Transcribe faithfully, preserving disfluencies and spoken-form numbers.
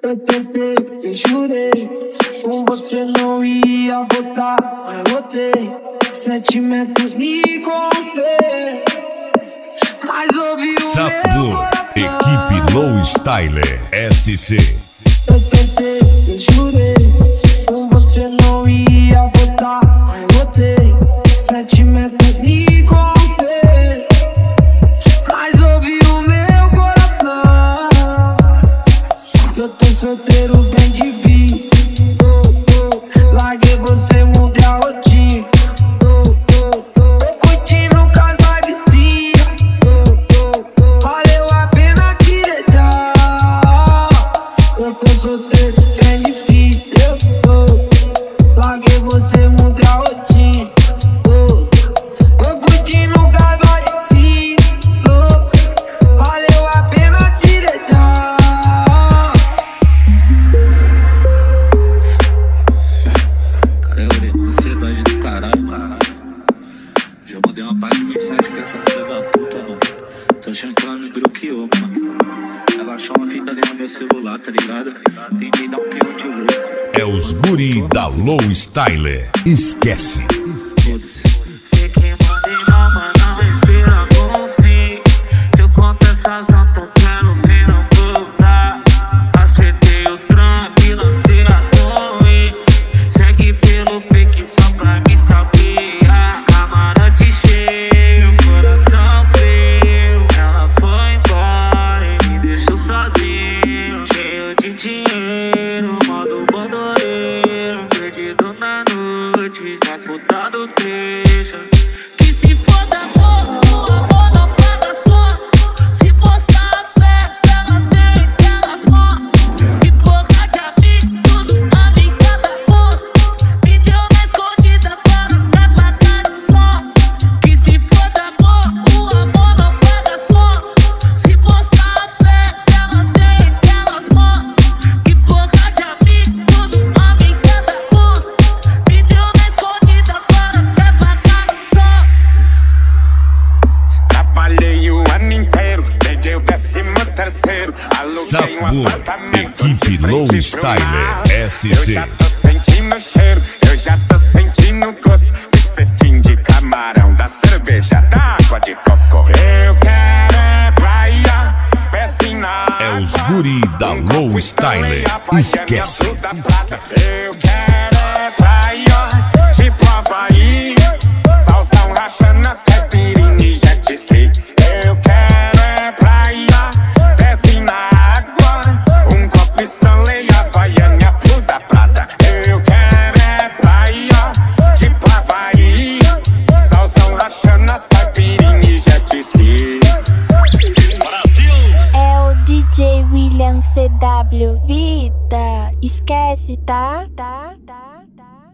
Eu tentei, eu jurei, com você não ia voltar, mas voltei. Sentimento me contei, mas ouvi o Sabor, meu coração. Equipe Low Style S C. Eu tentei, eu jurei, com você não ia voltar, mas voltei. Sentimento me contei, mas ouvi o meu coração. Eu tô solteiro, bem de vida. Oh, oh. Larguei você, mudei a rotina. Oh, oh, oh. Tô curtindo com as vibezinhas. Oh, oh, oh. Valeu a pena te deixar. Eu tô solteiro, bem de vida. Oh, larguei você, mudei a rotina. Oh, tô curtindo com as vibezinhas. Oh, valeu a pena te deixar. Ansiedade do caralho, mano. Já mandei uma parte de mensagem pra essa filha da puta, mano. Tô achando que ela me bloqueou, mano. Ela achou uma fita ali no meu celular, tá ligado? Tentei dar um peão de louco. É os guri da Low Style. Esquece. Sei que mandei mal, mas não respira com fim. Se eu conto essas notas, quero ver não voltar. Acertei o trampo e lancei a torre. Segue pelo fake só pra me stalkear. Camarote cheio, coração frio. Ela foi embora e me deixou sozinho. Cheio de dinheiro, modo bandoleiro. Perdido na noite, mas mudado deixa. Que se foda amor, o amor não paga as contas. Se postar perto, elas têm, elas morrem. Que porra de amigo, tudo amiga da posto. Me deu uma escondida para pra pagar de sorte. Que se foda amor, o amor não paga as contas. Se postar perto, elas têm, elas morrem. Que porra de amigo, tudo amiga da posto. Me deu uma escondida para pra pagar de sorte. Trabalhei o ano inteiro, peguei o décimo terceiro. Aluguei um Sabor, apartamento de Equipe frente Low pro Style mar. S Eu C. já tô sentindo o cheiro, eu já tô sentindo o gosto do espetinho de camarão, da cerveja, da água de coco. Eu quero é praia, pezinho na É os água, guri da um Low copo Style. Stanley, Havaiana, Esquece. blues da prata. Eu quero é praia, tipo Havaí, salsão rachando as caipirinhas e jet ski. Eu quero é praia, pezinho na água, um copo Stanley, Havaiana, blues da prata. Eu quero é praia, tipo Havaí, salsão rachando as caipirinhas e jet ski. É o D J William C W. Vida, esquece, tá? Tá, tá, tá.